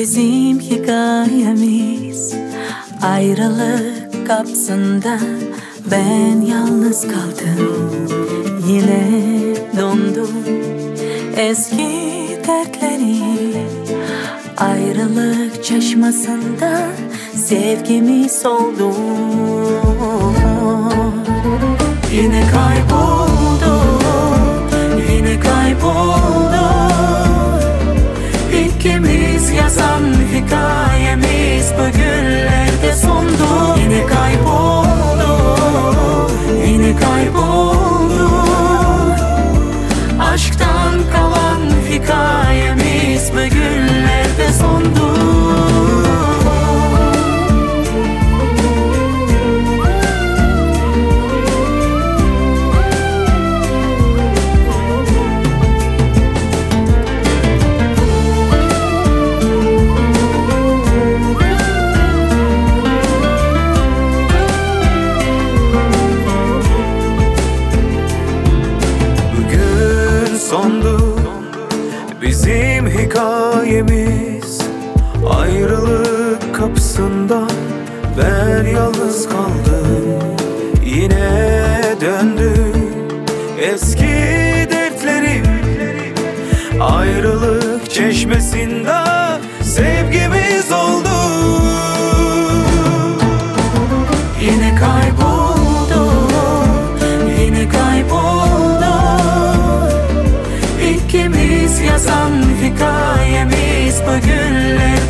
Bizim hikayemiz ayrılık kapısında. Ben yalnız kaldım, yine döndüm eski dertlerim. Ayrılık çeşmesinde sevgimiz oldu. Yine kayboldu, yine kayboldu. İkimiz yazan hikayemiz bugünlerde sondu. Yine kayboldu, yine kayboldu. Aşktan kalan hikayemiz bugünlerde sondu. Sondu bizim hikayemiz. Ayrılık kapısında ben yalnız kaldım. Yine döndü eski dertlerim. Ayrılık çeşmesinde sevgimiz oldu. Yine kayboldu, yine kayboldu. İkimiz yazan hikayemiz bugünlerde